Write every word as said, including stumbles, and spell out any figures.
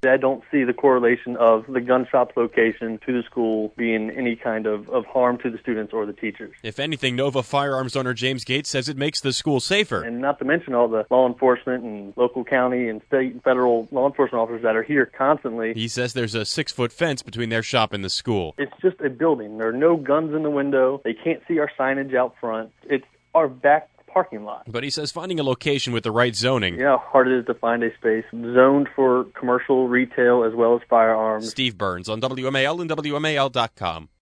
I don't see the correlation of the gun shop's location to the school being any kind of, of harm to the students or the teachers. If anything, Nova firearms owner James Gates says it makes the school safer. And not to mention all the law enforcement and local county and state and federal law enforcement officers that are here constantly. He says there's a six-foot fence between their shop and the school. It's just a building. There are no guns in the window. They can't see our signage out front. It's our back parking lot. But he says finding a location with the right zoning. You know how hard it is to find a space zoned for commercial, retail, as well as firearms. Steve Burns on W M A L and W M A L dot com.